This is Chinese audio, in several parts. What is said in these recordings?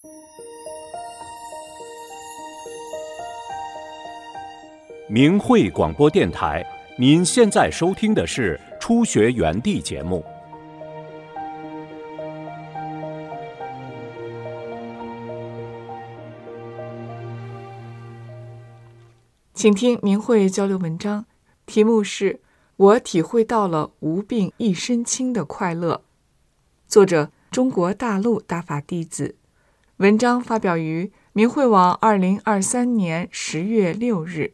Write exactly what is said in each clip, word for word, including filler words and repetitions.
明慧广播电台，您现在收听的是初学园地节目。 请听明慧交流文章，题目是我体会到了无病一身轻的快乐，作者中国大陆大法弟子，文章发表于明慧网二零二三年十月六日。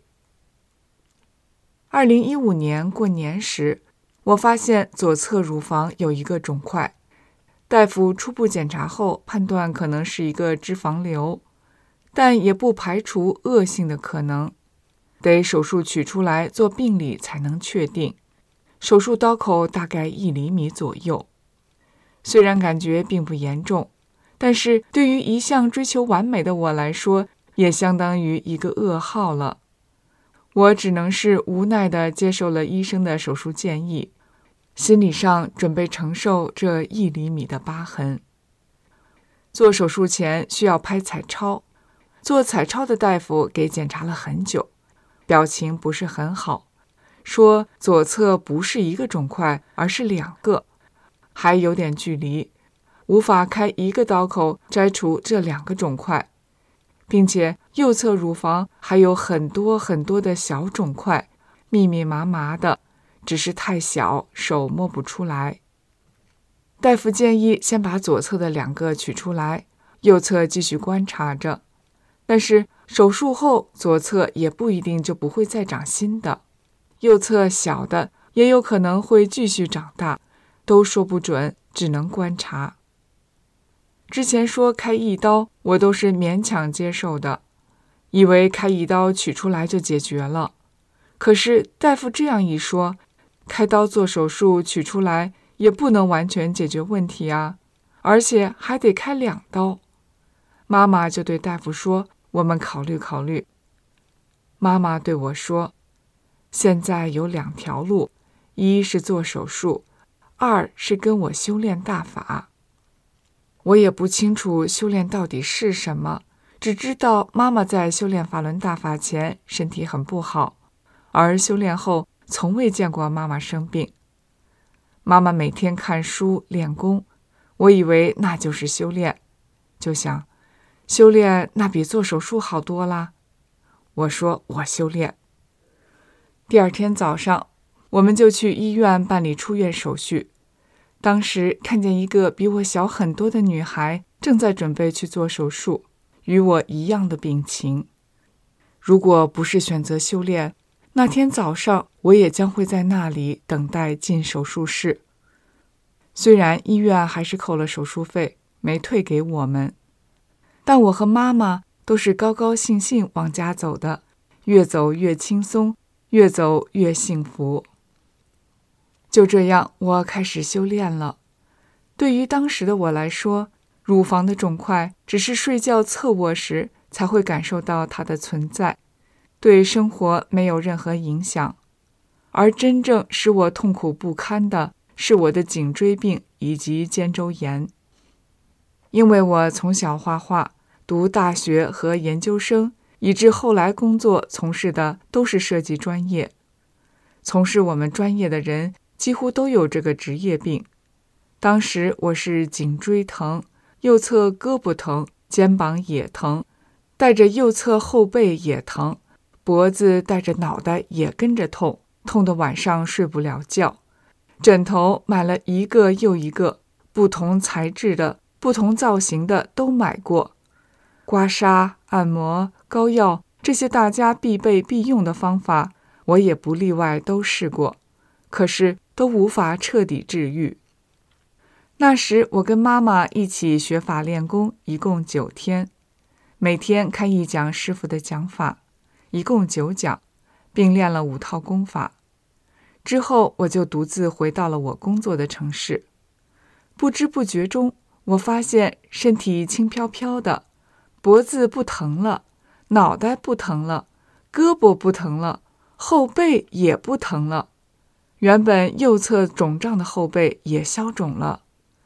二零一五年过年时，我发现左侧乳房有一个肿块，大夫初步检查后判断可能是一个脂肪瘤，但也不排除恶性的可能，得手术取出来做病理才能确定。手术刀口大概一厘米左右，虽然感觉并不严重，但是对于一向追求完美的我来说，也相当于一个噩耗了。我只能是无奈地接受了医生的手术建议，心理上准备承受这一厘米的疤痕。做手术前需要拍彩超，做彩超的大夫给检查了很久，表情不是很好，说左侧不是一个肿块，而是两个，还有点距离，无法开一个刀口摘除这两个肿块，并且右侧乳房还有很多很多的小肿块，密密麻麻的，只是太小，手摸不出来。大夫建议先把左侧的两个取出来，右侧继续观察着。但是手术后左侧也不一定就不会再长新的，右侧小的也有可能会继续长大，都说不准，只能观察。之前说开一刀，我都是勉强接受的，以为开一刀取出来就解决了。可是大夫这样一说，开刀做手术取出来也不能完全解决问题啊，而且还得开两刀。妈妈就对大夫说，我们考虑考虑。妈妈对我说，现在有两条路，一是做手术，二是跟我修炼大法。我也不清楚修炼到底是什么，只知道妈妈在修炼法轮大法前身体很不好，而修炼后从未见过妈妈生病。妈妈每天看书练功，我以为那就是修炼，就想修炼那比做手术好多啦。我说我修炼。第二天早上，我们就去医院办理出院手续。当时看见一个比我小很多的女孩正在准备去做手术，与我一样的病情。如果不是选择修炼，那天早上我也将会在那里等待进手术室。虽然医院还是扣了手术费，没退给我们，但我和妈妈都是高高兴兴往家走的，越走越轻松，越走越幸福。就这样，我开始修炼了。对于当时的我来说，乳房的肿块只是睡觉侧卧时才会感受到它的存在，对生活没有任何影响。而真正使我痛苦不堪的是我的颈椎病以及肩周炎。因为我从小画画，读大学和研究生，以致后来工作从事的都是设计专业。从事我们专业的人几乎都有这个职业病。当时我是颈椎疼，右侧胳膊疼，肩膀也疼，带着右侧后背也疼，脖子带着脑袋也跟着痛，痛得晚上睡不了觉。枕头买了一个又一个，不同材质的，不同造型的都买过。刮痧、按摩、膏药，这些大家必备必用的方法，我也不例外都试过，可是都无法彻底治愈。那时我跟妈妈一起学法练功，一共九天，每天看一讲师傅的讲法，一共九讲，并练了五套功法。之后我就独自回到了我工作的城市。不知不觉中，我发现身体轻飘飘的，脖子不疼了，脑袋不疼了，胳膊不疼了，后背也不疼了。原本右侧肿胀的后背也消肿了。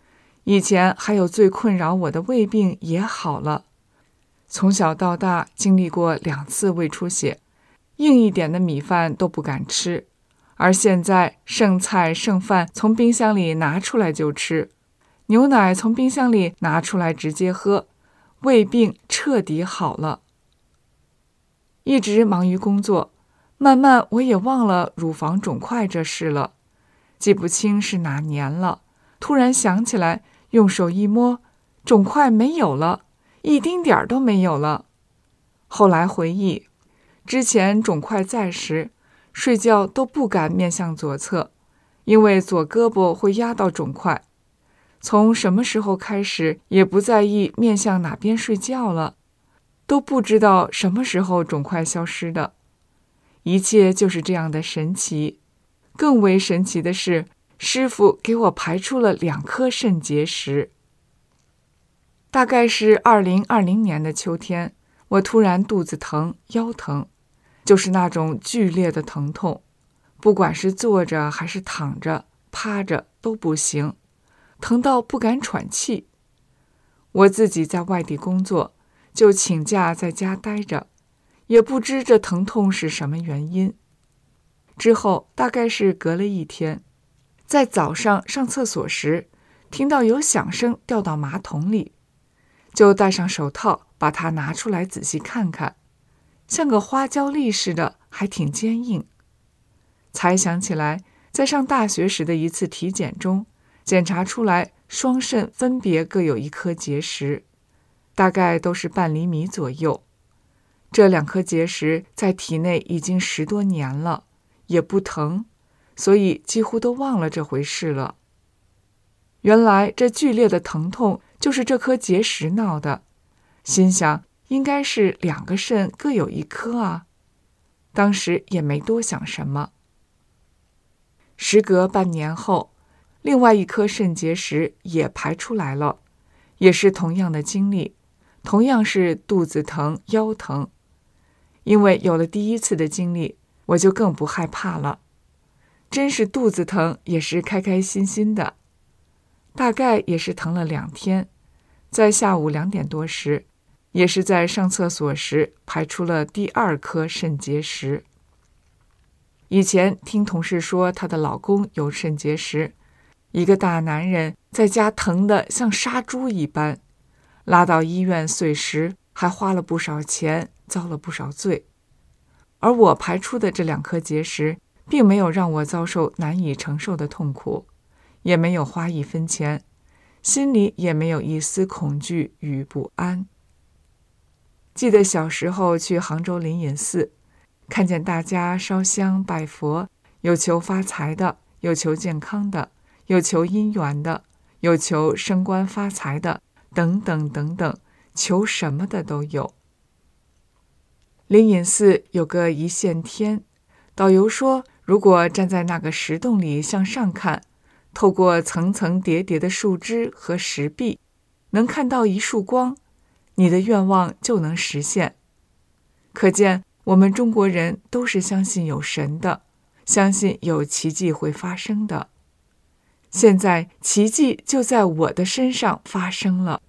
以前还有最困扰我的胃病也好了。从小到大经历过两次胃出血，硬一点的米饭都不敢吃，而现在剩菜剩饭从冰箱里拿出来就吃，牛奶从冰箱里拿出来直接喝，胃病彻底好了。一直忙于工作，慢慢我也忘了乳房肿块这事了，记不清是哪年了，突然想起来，用手一摸，肿块没有了，一丁点儿都没有了。后来回忆，之前肿块在时，睡觉都不敢面向左侧，因为左胳膊会压到肿块。从什么时候开始，也不在意面向哪边睡觉了，都不知道什么时候肿块消失的。一切就是这样的神奇。更为神奇的是，师傅给我排出了两颗肾结石。大概是二零二零年的秋天，我突然肚子疼、腰疼，就是那种剧烈的疼痛，不管是坐着还是躺着、趴着都不行，疼到不敢喘气。我自己在外地工作，就请假在家待着，也不知这疼痛是什么原因。之后大概是隔了一天，在早上上厕所时，听到有响声掉到马桶里，就戴上手套把它拿出来仔细看看，像个花椒粒似的，还挺坚硬。才想起来，在上大学时的一次体检中，检查出来双肾分别各有一颗结石，大概都是半厘米左右。这两颗结石在体内已经十多年了，也不疼，所以几乎都忘了这回事了。原来这剧烈的疼痛就是这颗结石闹的，心想应该是两个肾各有一颗啊，当时也没多想什么。时隔半年后，另外一颗肾结石也排出来了，也是同样的经历，同样是肚子疼、腰疼。因为有了第一次的经历，我就更不害怕了，真是肚子疼也是开开心心的。大概也是疼了两天，在下午两点多时，也是在上厕所时排出了第二颗肾结石。以前听同事说她的老公有肾结石，一个大男人在家疼得像杀猪一般，拉到医院碎石，还花了不少钱，遭了不少罪。而我排出的这两颗结石，并没有让我遭受难以承受的痛苦，也没有花一分钱，心里也没有一丝恐惧与不安。记得小时候去杭州灵隐寺，看见大家烧香拜佛，有求发财的，有求健康的，有求姻缘的，有求升官发财的，等等等等，求什么的都有。灵隐寺有个一线天，导游说，如果站在那个石洞里向上看，透过层层叠叠的树枝和石壁，能看到一束光，你的愿望就能实现。可见我们中国人都是相信有神的，相信有奇迹会发生的。现在奇迹就在我的身上发生了。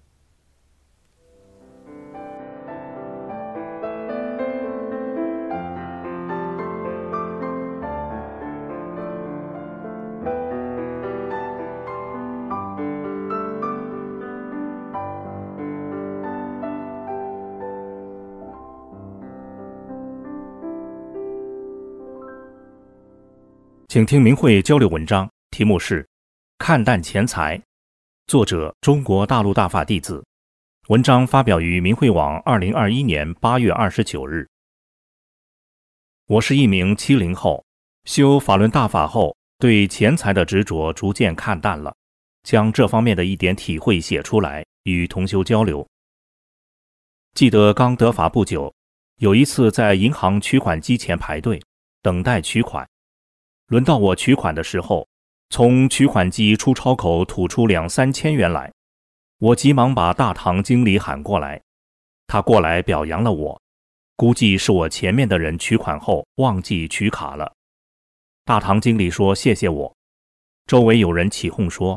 请听明慧交流文章，题目是《看淡钱财》，作者中国大陆大法弟子。文章发表于明慧网二零二一年八月二十九日。我是一名七零后，修法轮大法后，对钱财的执着逐渐看淡了，将这方面的一点体会写出来，与同修交流。记得刚得法不久，有一次在银行取款机前排队，等待取款。轮到我取款的时候，从取款机出钞口吐出两三千元来，我急忙把大堂经理喊过来，他过来表扬了我，估计是我前面的人取款后忘记取卡了。大堂经理说谢谢我，周围有人起哄说，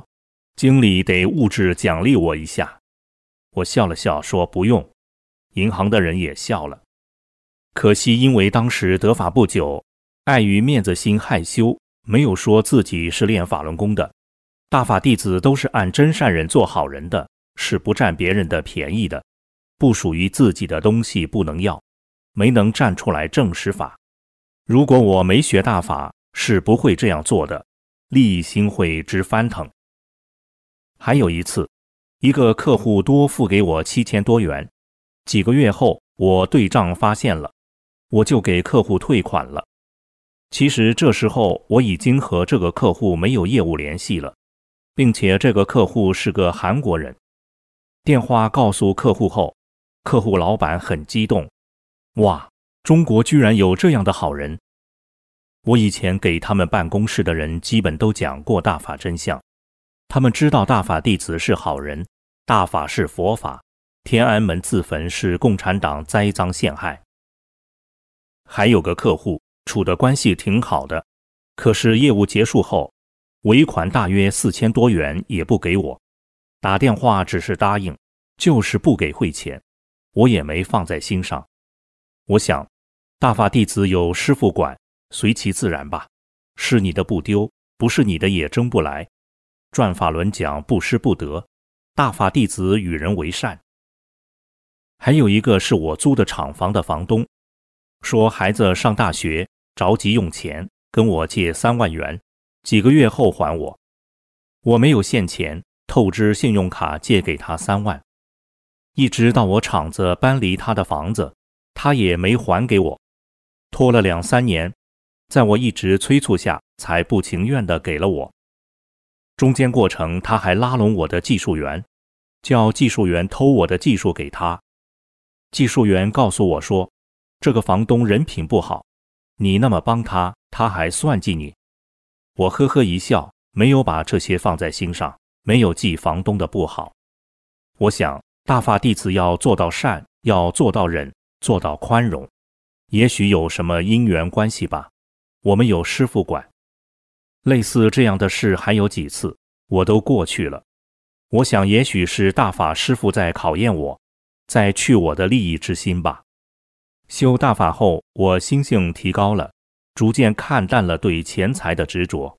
经理得物质奖励我一下。我笑了笑说不用，银行的人也笑了。可惜因为当时得法不久，碍于面子心害羞，没有说自己是练法轮功的。大法弟子都是按真善人做好人的，是不占别人的便宜的，不属于自己的东西不能要，没能站出来证实法。如果我没学大法，是不会这样做的，利益心会直翻腾。还有一次，一个客户多付给我七千多元，几个月后我对账发现了，我就给客户退款了。其实这时候我已经和这个客户没有业务联系了，并且这个客户是个韩国人。电话告诉客户后，客户老板很激动，哇，中国居然有这样的好人。我以前给他们办公室的人基本都讲过大法真相，他们知道大法弟子是好人，大法是佛法，天安门自焚是共产党栽赃陷害。还有个客户处的关系挺好的，可是业务结束后，尾款大约四千多元也不给我，打电话只是答应，就是不给汇钱，我也没放在心上。我想，大法弟子有师父管，随其自然吧，是你的不丢，不是你的也争不来。转法轮讲不失不得，大法弟子与人为善。还有一个是我租的厂房的房东，说孩子上大学着急用钱，跟我借三万元，几个月后还我。我没有现钱，透支信用卡借给他三万，一直到我厂子搬离他的房子，他也没还给我，拖了两三年，在我一直催促下，才不情愿地给了我。中间过程他还拉拢我的技术员，叫技术员偷我的技术给他。技术员告诉我说，这个房东人品不好，你那么帮他，他还算计你。我呵呵一笑，没有把这些放在心上，没有记房东的不好。我想大法弟子要做到善，要做到忍，做到宽容，也许有什么因缘关系吧，我们有师父管。类似这样的事还有几次，我都过去了。我想也许是大法师父在考验我，在去我的利益之心吧。修大法后，我心性提高了，逐渐看淡了对钱财的执着。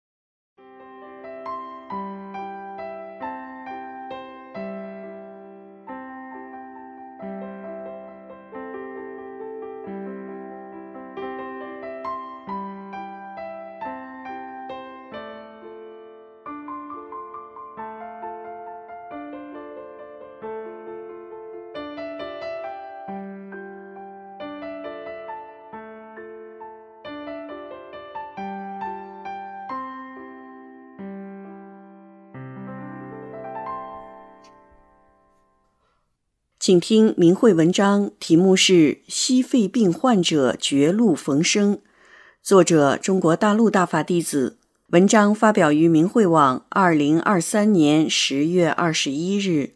请听明慧文章，题目是《矽肺病患者绝路逢生》，作者中国大陆大法弟子，文章发表于明慧网二零二三年十月二十一日。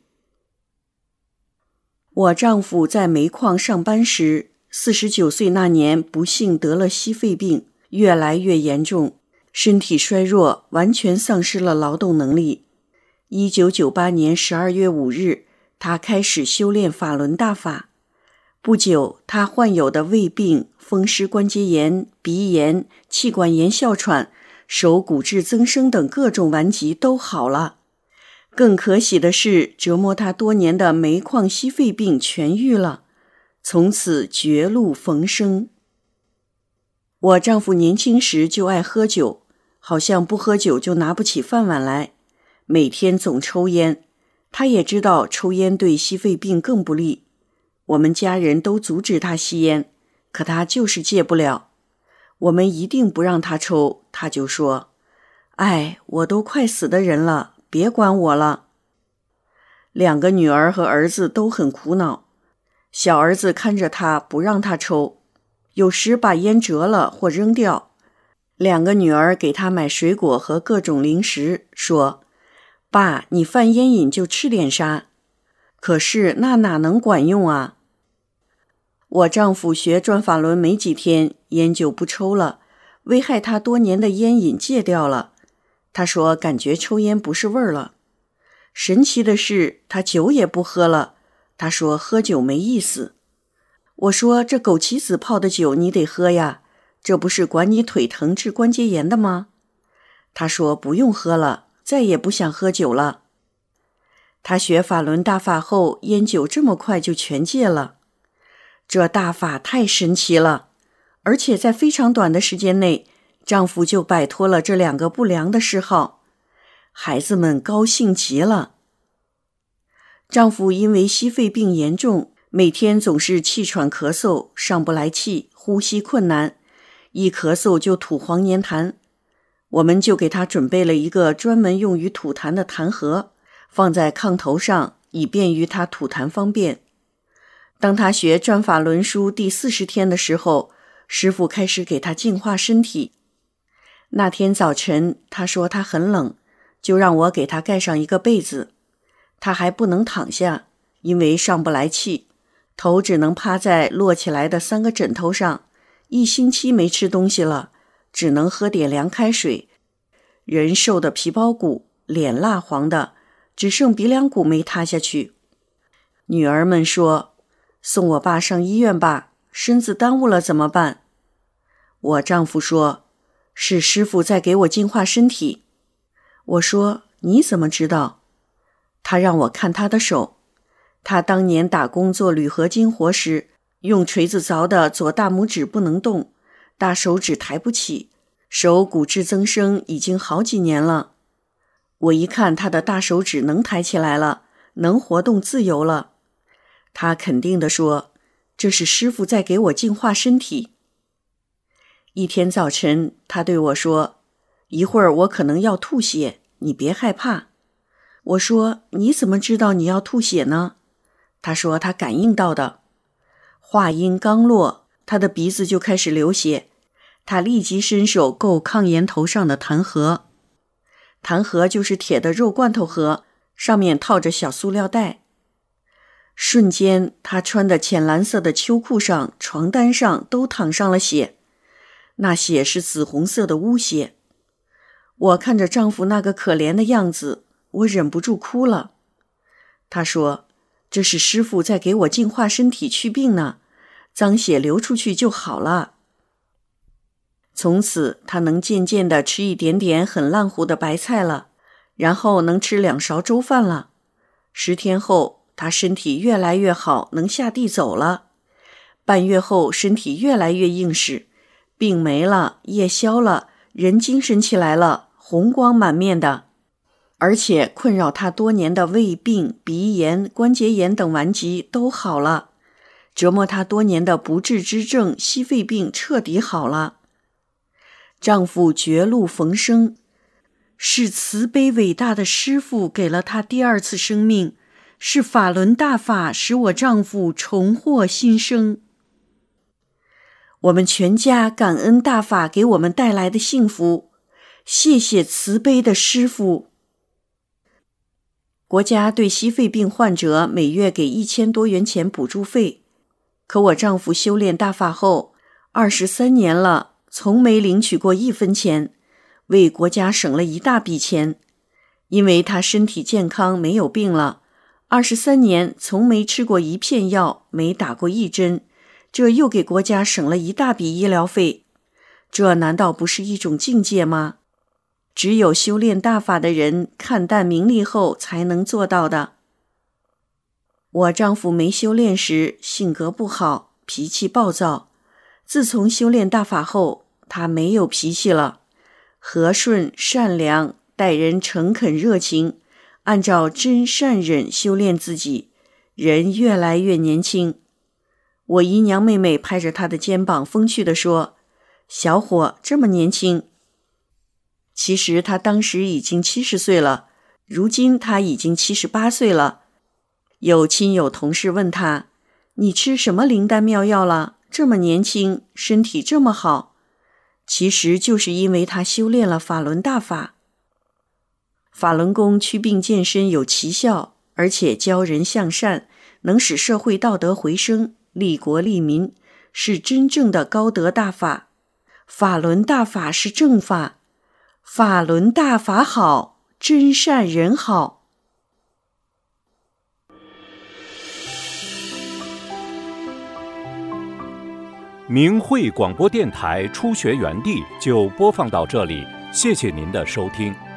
我丈夫在煤矿上班时，四十九岁那年不幸得了矽肺病，越来越严重，身体衰弱，完全丧失了劳动能力。一九九八年十二月五日，他开始修炼法轮大法。不久，他患有的胃病、风湿关节炎、鼻炎、气管炎哮喘、手骨质增生等各种顽疾都好了。更可喜的是，折磨他多年的煤矿矽肺病痊愈了，从此绝路逢生。我丈夫年轻时就爱喝酒，好像不喝酒就拿不起饭碗来，每天总抽烟。他也知道抽烟对矽肺病更不利，我们家人都阻止他吸烟，可他就是戒不了。我们一定不让他抽，他就说：“哎，我都快死的人了，别管我了。”两个女儿和儿子都很苦恼，小儿子看着他不让他抽，有时把烟折了或扔掉。两个女儿给他买水果和各种零食，说：“爸，你犯烟瘾就吃点啥。”可是那哪能管用啊？我丈夫学转法轮没几天，烟就不抽了，危害他多年的烟瘾戒掉了。 他说感觉抽烟不是味儿了。神奇的是，他酒也不喝了。他说喝酒没意思。我说这枸杞子泡的酒你得喝呀，这不是管你腿疼治关节炎的吗？他说不用喝了，再也不想喝酒了。他学法轮大法后，烟酒这么快就全戒了。这大法太神奇了，而且在非常短的时间内，丈夫就摆脱了这两个不良的嗜好。孩子们高兴极了。丈夫因为矽肺病严重，每天总是气喘咳嗽，上不来气，呼吸困难，一咳嗽就吐黄黏痰。我们就给他准备了一个专门用于吐痰的痰盒，放在炕头上，以便于他吐痰方便。当他学转法轮书第四十天的时候，师父开始给他净化身体。那天早晨，他说他很冷，就让我给他盖上一个被子。他还不能躺下，因为上不来气，头只能趴在摞起来的三个枕头上。一星期没吃东西了，只能喝点凉开水。人瘦的皮包骨，脸蜡黄的，只剩鼻梁骨没塌下去。女儿们说，送我爸上医院吧，身子耽误了怎么办？我丈夫说，是师父在给我净化身体。我说，你怎么知道？他让我看他的手。他当年打工做铝合金活时，用锤子凿的左大拇指不能动，大手指抬不起，手骨质增生已经好几年了。我一看他的大手指能抬起来了，能活动自由了。他肯定地说，这是师父在给我净化身体。一天早晨，他对我说，一会儿我可能要吐血，你别害怕。我说，你怎么知道你要吐血呢？他说他感应到的。话音刚落，他的鼻子就开始流血，他立即伸手够炕沿头上的痰盒。痰盒就是铁的肉罐头盒，上面套着小塑料袋。瞬间，他穿的浅蓝色的秋裤上、床单上都淌上了血，那血是紫红色的污血。我看着丈夫那个可怜的样子，我忍不住哭了。他说，这是师父在给我净化身体祛病呢，脏血流出去就好了。从此他能渐渐地吃一点点很烂糊的白菜了，然后能吃两勺粥饭了。十天后，他身体越来越好，能下地走了。半月后，身体越来越硬实，病没了，夜消了，人精神起来了，红光满面的。而且困扰他多年的胃病、鼻炎、关节炎等顽疾都好了，折磨他多年的不治之症矽肺病彻底好了。丈夫绝路逢生，是慈悲伟大的师父给了他第二次生命，是法轮大法使我丈夫重获新生。我们全家感恩大法给我们带来的幸福，谢谢慈悲的师父。国家对矽肺病患者每月给一千多元钱补助费，可我丈夫修炼大法后，二十三年了，从没领取过一分钱，为国家省了一大笔钱。因为他身体健康，没有病了，二十三年从没吃过一片药，没打过一针，这又给国家省了一大笔医疗费。这难道不是一种境界吗？只有修炼大法的人看淡名利后才能做到的。我丈夫没修炼时性格不好，脾气暴躁，自从修炼大法后，他没有脾气了，和顺善良，待人诚恳热情，按照真善忍修炼自己，人越来越年轻。我姨娘妹妹拍着他的肩膀风趣地说，小伙这么年轻。其实他当时已经七十岁了，如今他已经七十八岁了。有亲友同事问他，你吃什么灵丹妙药了？这么年轻，身体这么好。其实就是因为他修炼了法轮大法。法轮功祛病健身有奇效，而且教人向善，能使社会道德回升，利国利民，是真正的高德大法。法轮大法是正法， 法轮大法好，真善人好。 明慧广播电台初学园地就播放到这里，谢谢您的收听。